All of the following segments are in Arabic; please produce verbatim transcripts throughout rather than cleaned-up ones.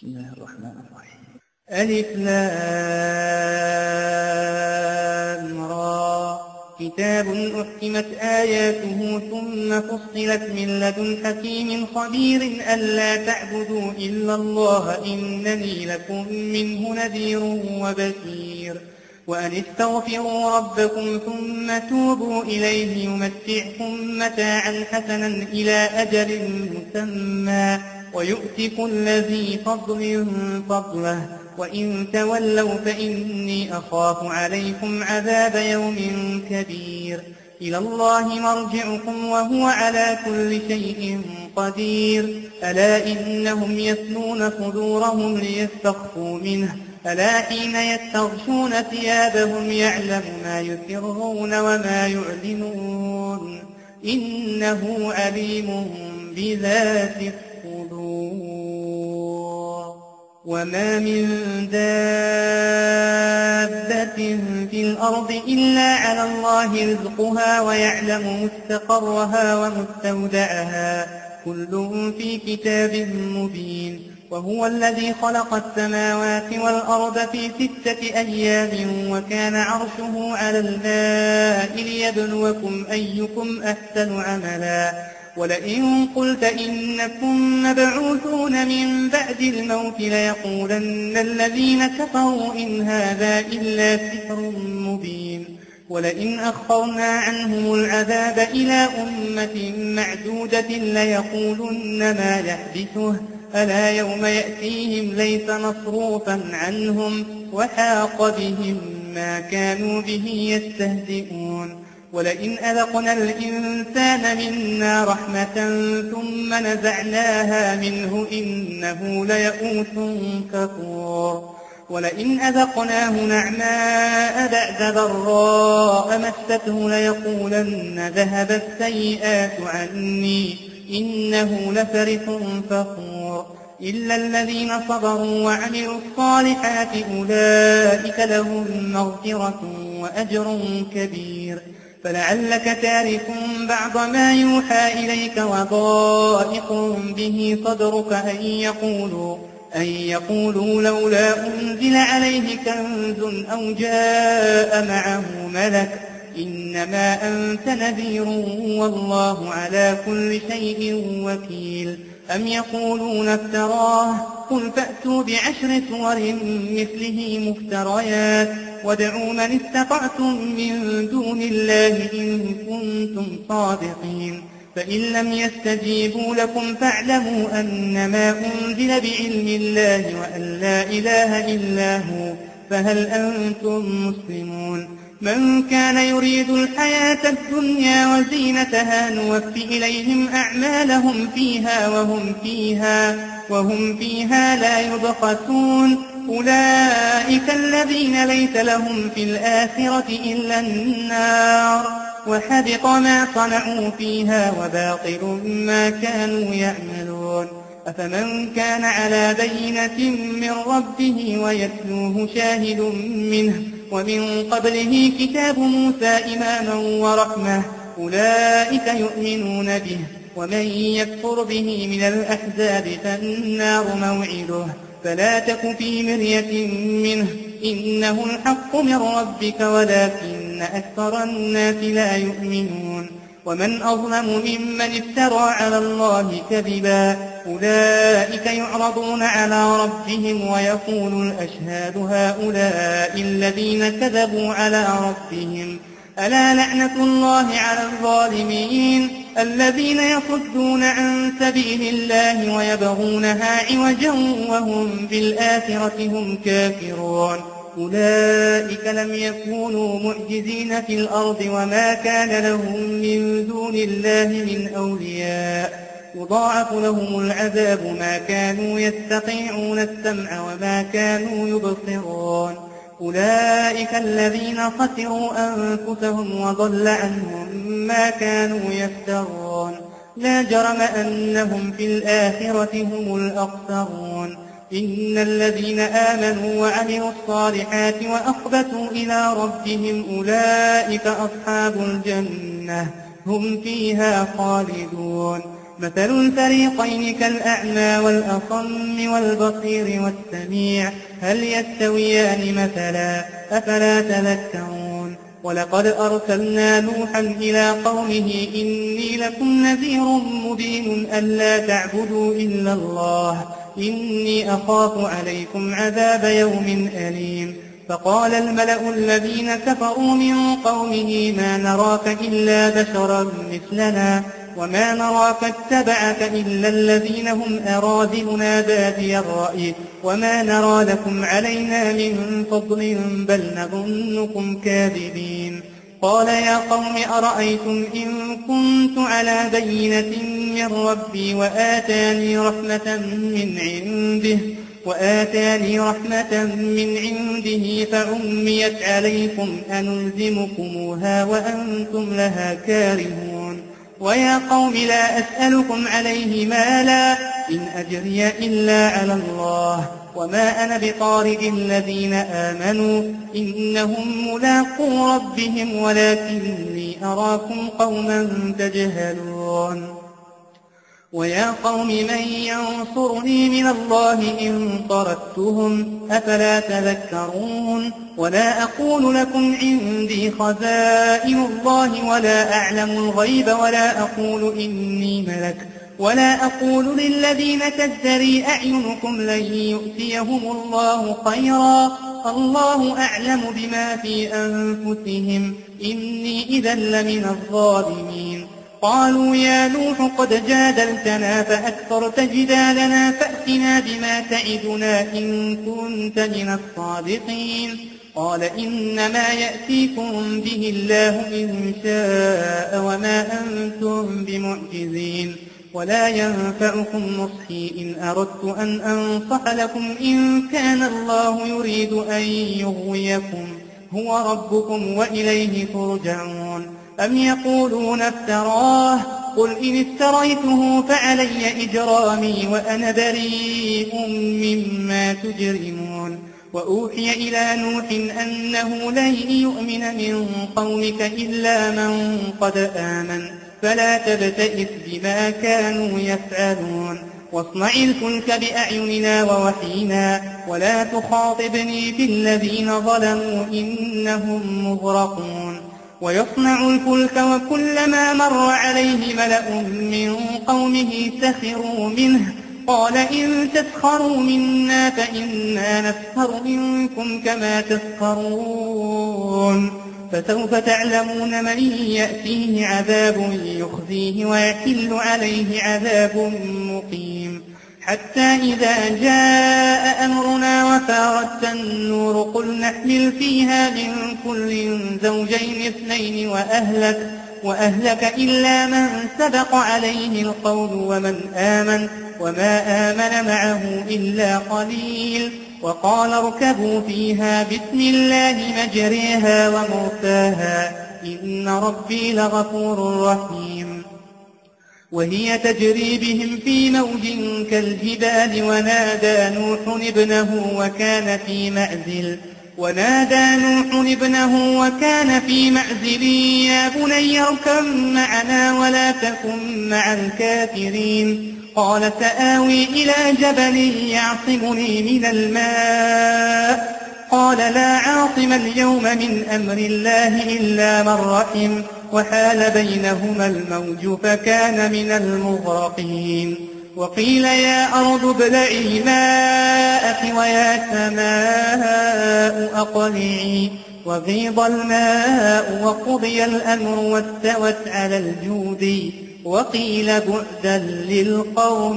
بسم الله الرحمن الرحيم. ألف لام را كتاب أحكمت آياته ثم فصلت من لدن حكيم خبير ألا تعبدوا إلا الله إنني لكم منه نذير وبشير وأن استغفروا ربكم ثم توبوا إليه يمتعكم متاعا حسنا إلى أجل مسمى ويؤت كل ذي فضل فضله وإن تولوا فإني أخاف عليكم عذاب يوم كبير إلى الله مرجعكم وهو على كل شيء قدير ألا إنهم يثنون صدورهم ليستخفوا منه ألا حين يستغشون ثيابهم يعلم ما يسرون وما يعلنون إنه عليم بذات الصدور وما من دابة في الأرض إلا على الله رزقها ويعلم مستقرها ومستودعها كل في كتاب مبين وهو الذي خلق السماوات والأرض في ستة أيام وكان عرشه على الماء ليبلوكم أيكم أحسن عملا ولئن قلت إنكم مبعوثون من بعد الموت ليقولن الذين كفروا إن هذا إلا سحر مبين ولئن أخرنا عنهم العذاب إلى أمة معدودة ليقولن ما يحدثه ألا يوم يأتيهم ليس مصروفا عنهم وحاق بهم ما كانوا به يستهزئون ولئن أذقنا الإنسان منا رحمة ثم نزعناها منه إنه ليئوس كفور ولئن أذقناه نعماء بعد ضراء مسته ليقولن ذهب السيئات عني إنه لفرح فخور إلا الذين صبروا وعملوا الصالحات أولئك لهم مغفرة وأجر كبير فلعلك تارك بعض ما يوحى إليك وضائق به صدرك أن يقولوا, أن يقولوا لولا أنزل عليه كنز أو جاء معه ملك إنما أنت نذير والله على كل شيء وكيل أم يقولون افتراه قل فأتوا بعشر سور مثله مفتريات وادعوا من استطعتم من دون الله إن كنتم صادقين فإن لم يستجيبوا لكم فاعلموا أنما أنزل بعلم الله وأن لا إله إلا هو فهل أنتم مسلمون من كان يريد الحياة الدنيا وزينتها نوفي إليهم أعمالهم فيها وهم فيها, وهم فيها لا يبخسون أولئك الذين ليس لهم في الآخرة إلا النار وحبط ما صنعوا فيها وباطل ما كانوا يعملون أفمن كان على بينة من ربه ويتلوه شاهد منه ومن قبله كتاب موسى إماما ورحمة أولئك يؤمنون به ومن يكفر به من الأحزاب فالنار موعده فلا تك في مرية منه إنه الحق من ربك ولكن أكثر الناس لا يؤمنون ومن أظلم ممن افترى على الله كذبا أولئك يعرضون على ربهم ويقول الأشهاد هؤلاء الذين كذبوا على ربهم ألا لعنة الله على الظالمين الذين يصدون عن سبيل الله ويبغونها عوجا وهم بالآخرة هم كافرون أولئك لم يكونوا معجزين في الأرض وما كان لهم من دون الله من أولياء يضاعف لهم العذاب ما كانوا يستطيعون السمع وما كانوا يبصرون أولئك الذين خسروا أنفسهم وضل عنهم ما كانوا يفترون لا جرم أنهم في الآخرة هم الأخسرون إن الذين آمنوا وعملوا الصالحات وأخبتوا إلى ربهم أولئك أصحاب الجنة هم فيها خالدون مثل الفريقين كالأعمى والأصم والبصير والسميع هل يستويان مثلا أفلا تذكرون ولقد أرسلنا نوحا إلى قومه إني لكم نذير مبين ألا تعبدوا إلا الله إني أخاف عليكم عذاب يوم أليم فقال الملأ الذين كفروا من قومه ما نراك إلا بشرا مثلنا وما نراك اتبعك إلا الذين هم أراذلنا بادي الرأي وما نرى لكم علينا من فضل بل نظنكم كاذبين قال يا قوم أرأيتم إن كنت على بينة من ربي وآتاني رحمة من عنده وآتاني رحمة من عنده فعميت عليكم أنلزمكموها وأنتم لها كارهون ويا قوم لا أسألكم عليه مالا إن أجري إلا على الله وما أنا بطارد الذين آمنوا إنهم ملاقو ربهم ولكني أراكم قوما تجهلون ويا قوم من ينصرني من الله إن طردتهم أفلا تذكرون ولا أقول لكم عندي خزائن الله ولا أعلم الغيب ولا أقول إني ملك ولا أقول للذين تزدري أعينكم لن يؤتيهم الله خيرا الله أعلم بما في أنفسهم إني إذا لمن الظالمين قالوا يا نوح قد جادلتنا فأكثرت جدالنا فأتنا بما تعدنا إن كنت من الصادقين قال إنما يأتيكم به الله إن شاء وما أنتم بمعجزين ولا ينفعكم نصحي إن أردت أن أنصح لكم إن كان الله يريد أن يغويكم هو ربكم وإليه ترجعون أم يقولون افتراه قل إن افتريته فعلي إجرامي وأنا بريء مما تجرمون وأوحي إلى نوح أنه لن يؤمن من قومك إلا من قد آمن فلا تبتئس بما كانوا يفعلون واصنع الفلك بأعيننا ووحينا ولا تخاطبني في الذين ظلموا إنهم مغرقون ويصنع الفلك وكلما مر عليه ملأ من قومه سخروا منه قال إن تسخروا منا فإنا نسخر منكم كما تسخرون فسوف تعلمون من يأتيه عذاب يخزيه ويحل عليه عذاب مقيم حتى إذا جاء أمرنا وفارت النور قل نحمل فيها من كل زوجين اثنين وأهلك, وأهلك إلا من سبق عليه القول ومن آمن وما آمن معه إلا قليل وقال اركبوا فيها بسم الله مجريها ومرساها إن ربي لغفور رحيم وهي تجري بهم في موج كالجبال ونادى نوح ابنه وكان في معزل ونادى نوح ابنه وكان في معزل يا بني اركب معنا ولا تكن مع الكافرين قال سآوي إلى جبل يعصمني من الماء قال لا عاصم اليوم من أمر الله إلا من رحم وحال بينهما الموج فكان من المغرقين وقيل يا أرض ابلعي ماءك ويا سماء أقلعي وغيض الماء وقضي الأمر واستوت على الجود وقيل بعدا للقوم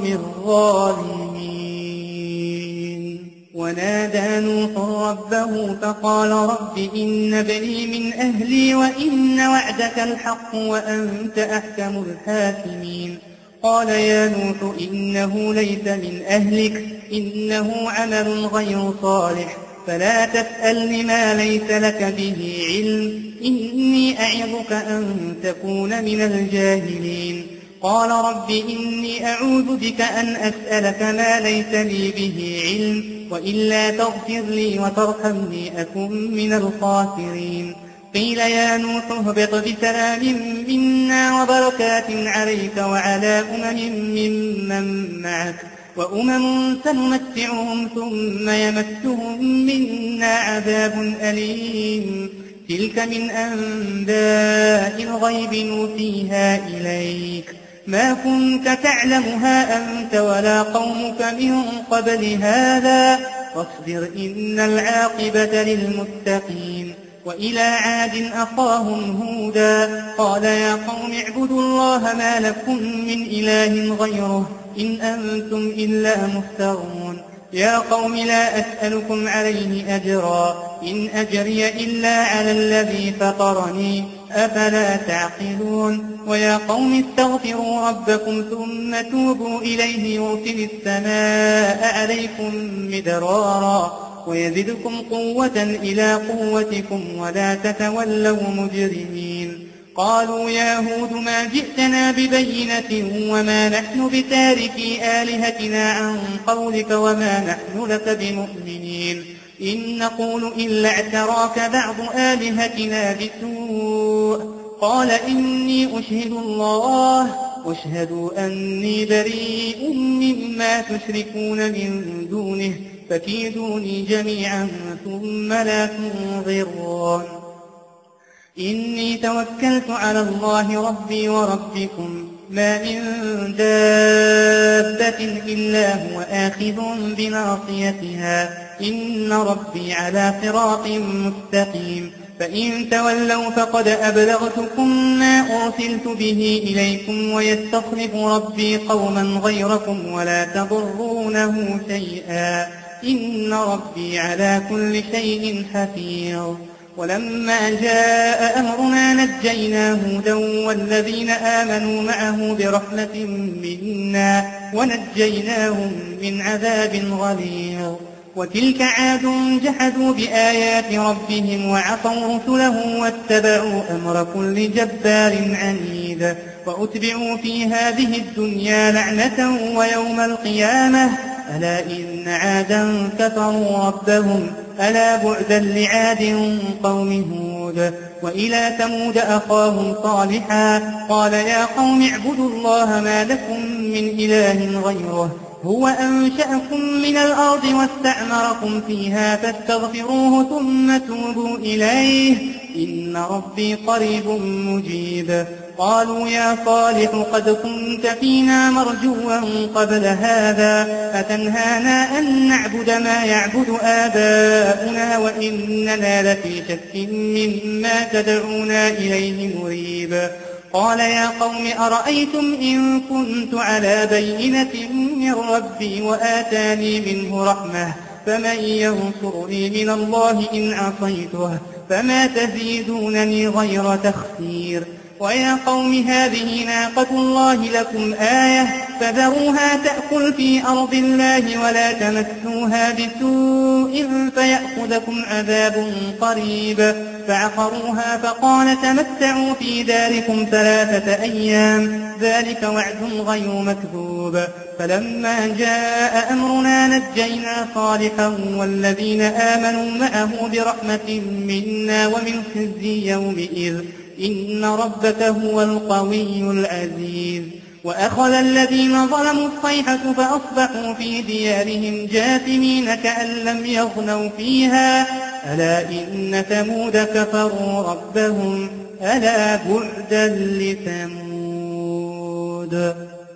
الظالمين ونادى نوح ربه فقال رب إن ابني من أهلي وإن وعدك الحق وأنت أحكم الحاكمين قال يا نوح إنه ليس من أهلك إنه عمل غير صالح فلا تسألني ما ليس لك به علم إني أعظك أن تكون من الجاهلين قال رب إني أعوذ بك أن أسألك ما ليس لي به علم وإلا تغفر لي وترحمني أكن من الخاسرين قيل يا نوح اهبط بسلام منا وبركات عليك وعلى أمم ممن معك وأمم سنمتعهم ثم يمسهم منا عذاب أليم تلك من أنباء الغيب نوحيها إليك ما كنت تعلمها أنت ولا قومك من قبل هذا واصبر إن العاقبة للمتقين. وإلى عاد أخاهم هودا قال يا قوم اعبدوا الله ما لكم من إله غيره إن أنتم إلا مفترون. يا قوم لا أسألكم عليه أجرا إن أجري إلا على الذي فطرني أفلا تعقلون. ويا قوم استغفروا ربكم ثم توبوا إليه يرسل السماء عليكم مدرارا ويزدكم قوة إلى قوتكم ولا تتولوا مجرمين. قالوا يا هود ما جئتنا ببينة وما نحن بتاركي آلهتنا عن قولك وما نحن لك بمؤمنين إن نقول إلا اعتراك بعض آلهتنا بسوء. قال إني أشهد الله واشهدوا أني بريء مما تشركون من دونه فكيدوني جميعا ثم لا تنظرون. إني توكلت على الله ربي وربكم ما من دابة إلا هو آخذ بناصيتها إن ربي على صراط مستقيم. فإن تولوا فقد أبلغتكم ما أرسلت به إليكم ويستخلف ربي قوما غيركم ولا تضرونه شيئا إن ربي على كل شيء حفيظ. ولما جاء أمرنا نجينا هودا والذين آمنوا معه برحمة منا ونجيناهم من عذاب غليظ. وتلك عاد جحدوا بآيات ربهم وعصوا رسله واتبعوا أمر كل جبار عنيد. وأتبعوا في هذه الدنيا لعنة ويوم القيامة ألا إن عادا كفروا ربهم ألا بعدا لعاد قوم هود. وإلى ثمود أخاهم صالحا قال يا قوم اعبدوا الله ما لكم من إله غيره هو أنشأكم من الأرض واستعمركم فيها فاستغفروه ثم توبوا إليه إن ربي قريب مجيب. قالوا يا صالح قد كنت فينا مرجوا قبل هذا أتنهانا أن نعبد ما يعبد آباؤنا وإننا لفي شك مما تدعونا إليه مريب. قال يا قوم أرأيتم إن كنت على بينة من ربي وآتاني منه رحمة فمن ينصرني من الله إن عصيته فما تزيدونني غير تخسير. ويا قوم هذه ناقة الله لكم آية فذروها تأكل في أرض الله ولا تمسوها بسوء فيأخذكم عذاب قريب. فعقروها فقال تمتعوا في داركم ثلاثة أيام ذلك وعد غير مكذوب. فلما جاء أمرنا نجينا صالحا والذين آمنوا معه برحمة منا ومن خزي يومئذ إن ربك هو القوي العزيز. وأخذ الذين ظلموا الصيحة فأصبحوا في ديارهم جاثمين كأن لم يغنوا فيها ألا إن ثمود كفروا ربهم ألا بعدا لثمود.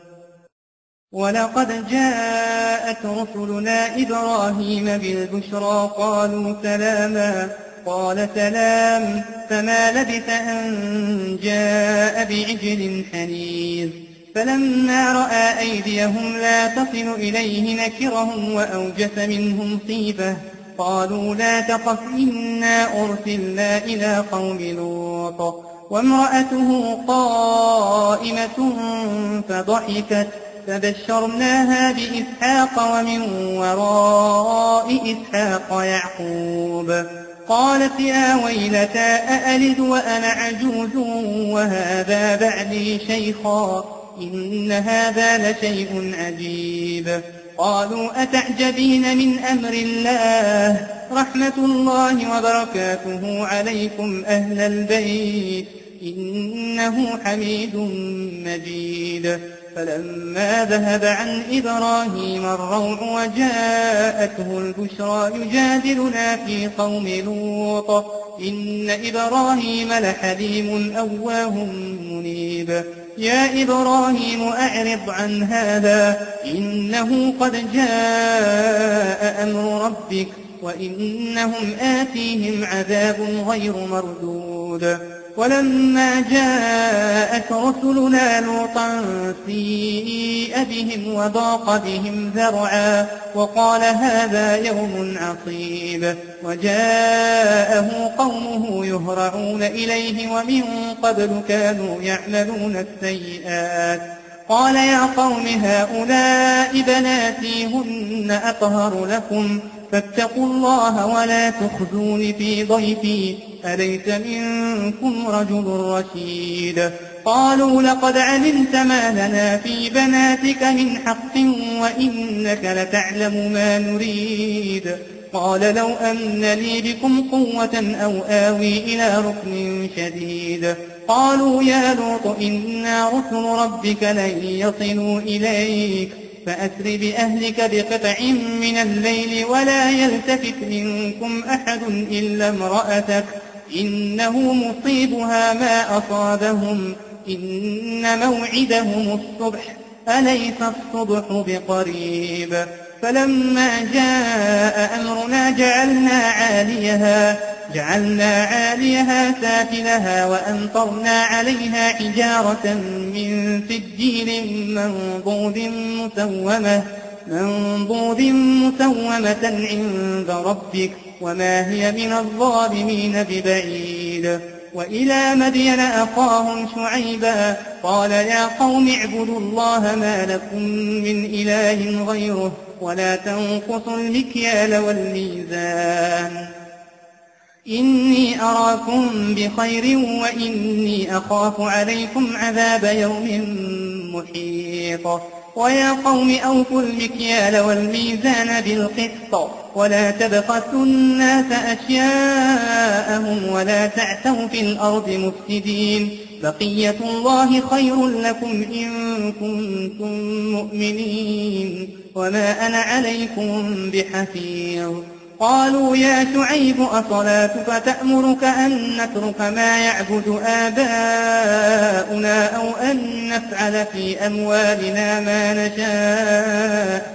ولقد جاءت رسلنا إبراهيم بالبشرى قالوا سلاما قال سلام فما لبث أن جاء بعجل حنيذ. فلما رأى أيديهم لا تصل إليه نكرهم وأوجس منهم خيفة قالوا لا تخف إنا أرسلنا إلى قوم لوط. وامرأته قائمة فضحكت فبشرناها بإسحاق ومن وراء إسحاق يعقوب. قالت يا ويلتى أألد وأنا عجوز وهذا بعلي شيخا إن هذا لشيء عجيب. قالوا أتعجبين من أمر الله رحمة الله وبركاته عليكم أهل البيت إنه حميد مجيد. فلما ذهب عن إبراهيم الروع وجاءته البشرى يجادلنا في قوم لوط إن إبراهيم لحليم أواه منيب. يا إبراهيم أعرض عن هذا إنه قد جاء أمر ربك وإنهم آتيهم عذاب غير مردود. ولما جاءت رسلنا لوطا سيء بهم وضاق بهم ذرعا وقال هذا يوم عصيب. وجاءه قومه يهرعون إليه ومن قبل كانوا يعملون السيئات. قال يا قوم هؤلاء بناتي هن أطهر لكم فاتقوا الله ولا تخزون في ضيفي أليس منكم رجل رشيد. قالوا لقد علمت ما لنا في بناتك من حق وإنك لتعلم ما نريد. قال لو أن لي بكم قوة أو آوي إلى ركن شديد. قالوا يا لوط إنا رسل ربك لن يصلوا إليك فأسر بأهلك بقطع من الليل ولا يلتفت منكم أحد إلا امرأتك إنه مصيبها ما أصابهم إن موعدهم الصبح أليس الصبح بقريب. فلما جاء أمرنا جعلنا عاليها جعلنا عاليها سافلها وأمطرنا عليها حجارة من سجيل منضود مسومة منضود مسومة عند ربك وما هي من الظالمين ببعيد. وإلى مدين أخاهم شعيبا قال يا قوم اعبدوا الله ما لكم من إله غيره ولا تنقصوا المكيال والميزان إني أراكم بخير وإني أخاف عليكم عذاب يوم محيط. ويا قوم أوفوا المكيال والميزان بالقسط ولا تبخسوا الناس أشياءهم ولا تعثوا في الأرض مفسدين بقية الله خير لكم إن كنتم مؤمنين وما أنا عليكم بحفيظ. قالوا يا شعيب أصلاتك تأمرك أن نترك ما يعبد آباؤنا أو أن نفعل في أموالنا ما نشاء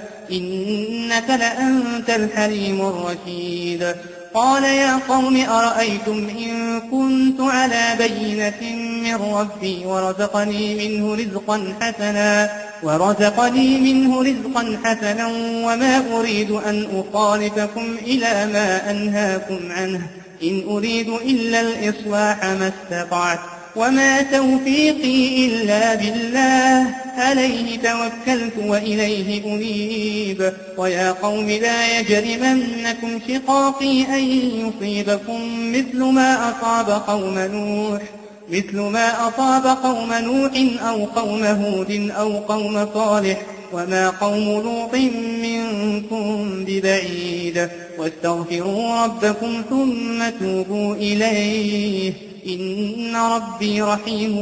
إنك لأنت الحليم الرشيد. قال يا قوم أرأيتم إن كنت على بينة من ربي ورزقني منه رزقا حسنا ورزقني منه رزقا حسنا وما أريد أن أخالفكم إلى ما أنهاكم عنه إن أريد إلا الإصلاح ما استطعت وما توفيقي إلا بالله عليه توكلت وإليه أنيب. ويا قوم لا يجرمنكم شقاقي أن يصيبكم مثل ما أصاب قوم نوح مثل ما أصاب قوم نوح أو قوم هود أو قوم صالح وما قوم لوط منكم ببعيد. واستغفروا ربكم ثم توبوا إليه إن ربي رحيم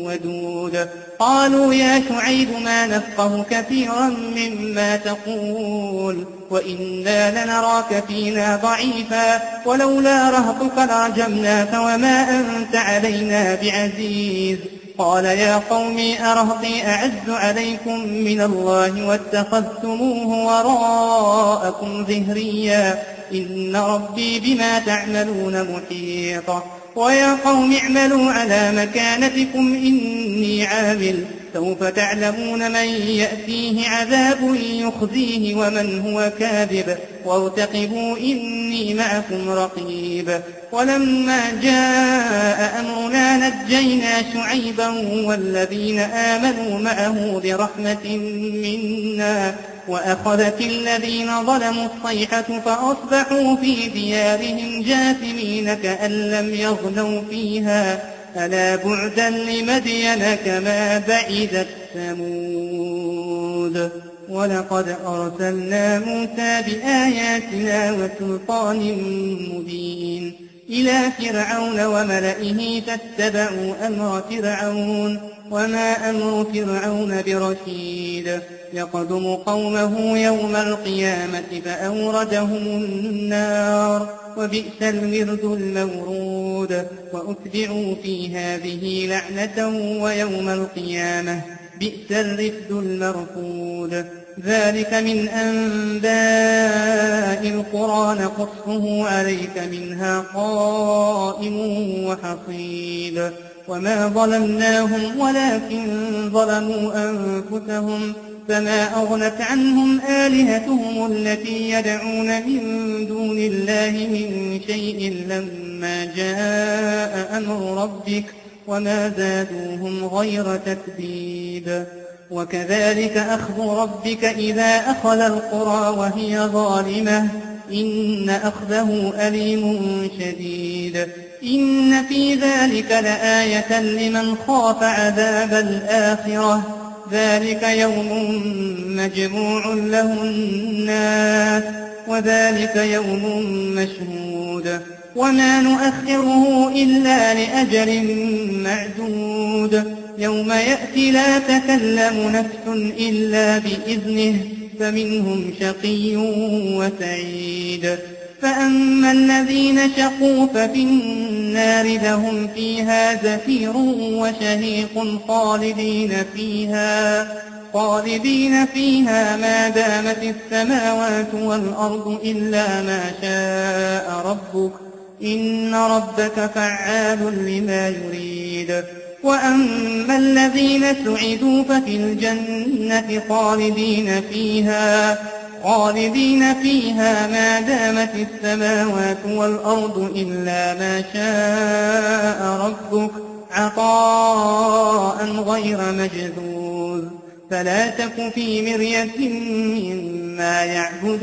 ودود. قالوا يا شعيب ما نفقه كثيرا مما تقول وإنا لنراك فينا ضعيفا ولولا رهطك لرجمناك وما أنت علينا بعزيز. قال يا قوم أرهطي أعز عليكم من الله واتخذتموه وراءكم ظهريا إن ربي بما تعملون محيط. ويا قوم اعملوا على مكانتكم إني عامل سوف تعلمون من يأتيه عذاب يخزيه ومن هو كاذب وارتقبوا إني معكم رقيب. ولما جاء أمرنا نجينا شعيبا والذين آمنوا معه برحمة منا وأخذت الذين ظلموا الصيحة فأصبحوا في ديارهم جاثمين كأن لم يغنوا فيها ألا بعدا لمدين كما بعدت ثمود. ولقد أرسلنا موسى بآياتنا وسلطان مبين إلى فرعون وملئه فاتبعوا أمر فرعون وما أمر فرعون برشيد يقدم قومه يوم القيامة فأوردهم النار وبئس الورد المورود وأتبعوا في هذه لعنة ويوم القيامة بئس الرفد المرفود ذلك من أنباء القرى نقصه عليك منها قائم وحصيد وما ظلمناهم ولكن ظلموا أنفسهم فما أغنت عنهم آلهتهم التي يدعون من دون الله من شيء لما جاء أمر ربك وما زادوهم غير تتبيب وكذلك أخذ ربك إذا أخذ القرى وهي ظالمة إن أخذه أليم شديد إن في ذلك لآية لمن خاف عذاب الآخرة ذلك يوم مجموع له الناس وذلك يوم مشهود وما نؤخره إلا لأجل معدود يوم يأتي لا تكلم نفس إلا بإذنه فمنهم شقي وسعيد فأما الذين شقوا ففي النار لهم فيها زفير وشهيق خالدين فيها خالدين فيها ما دامت السماوات والأرض إلا ما شاء ربك إن ربك فعال لما يريد وأما الذين سعدوا ففي الجنة خالدين فيها خالدين فيها ما دامت السماوات والأرض إلا ما شاء ربك عطاء غير مجذوذ فلا تك في مرية مما يعبد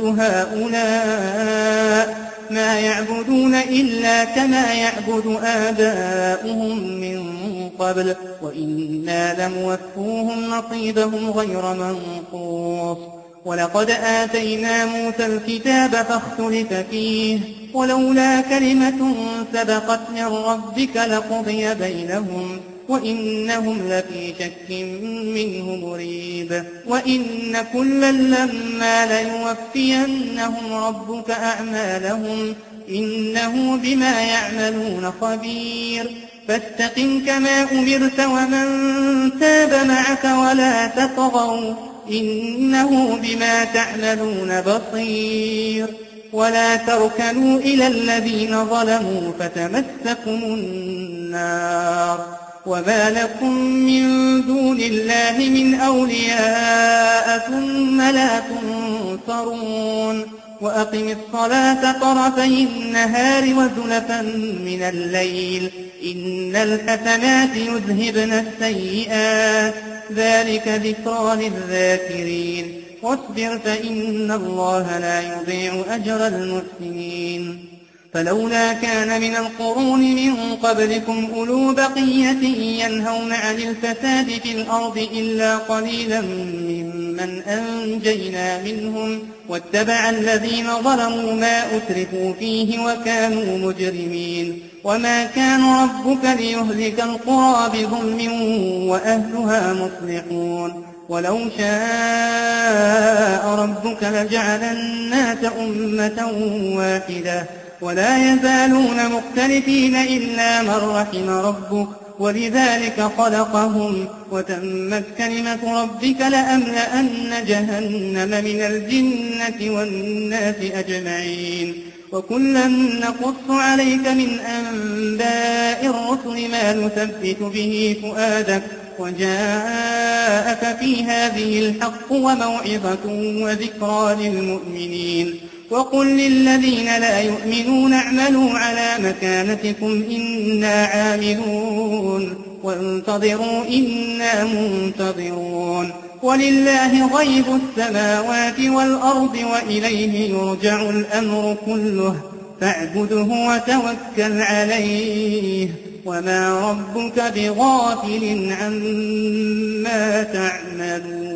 هؤلاء ما يعبدون إلا كما يعبد آباؤهم من قبل وإنا لموفوهم نصيبهم غير منقوص ولقد آتينا موسى الكتاب فاختلف فيه ولولا كلمة سبقت من ربك لقضي بينهم وإنهم لفي شك منه مريب وإن كلا لما ليوفينهم ربك أعمالهم إنه بما يعملون خبير فاستقم كما أمرت ومن تاب معك ولا تطغوا إنه بما تعملون بصير ولا تركنوا إلى الذين ظلموا فتمسكم النار وما لكم من دون الله من أولياء ثم لا تنصرون وأقم الصلاة طرفي النهار وزلفا من الليل إن الحسنات يذهبن السيئات ذلك ذكرى للذاكرين واصبر فإن الله لا يضيع أجر المحسنين فلولا كان من القرون من قبلكم أولو بقية ينهون عن الفساد في الأرض إلا قليلا ممن أنجينا منهم واتبع الذين ظلموا ما أترفوا فيه وكانوا مجرمين وما كان ربك ليهلك القرى بظلم وأهلها مصلحون ولو شاء ربك لجعل الناس أمة واحدة ولا يزالون مختلفين إلا من رحم ربك ولذلك خلقهم وتمت كلمة ربك لأملأن جهنم من الجنة والناس أجمعين وكلا نقص عليك من أنباء الرسل ما نثبت به فؤادك وجاءك في هذه الحق وموعظة وذكرى للمؤمنين وقل للذين لا يؤمنون اعملوا على مكانتكم إنا عاملون وانتظروا إنا منتظرون ولله غيب السماوات والأرض وإليه يرجع الأمر كله فاعبده وتوكل عليه وما ربك بغافل عما تعملون.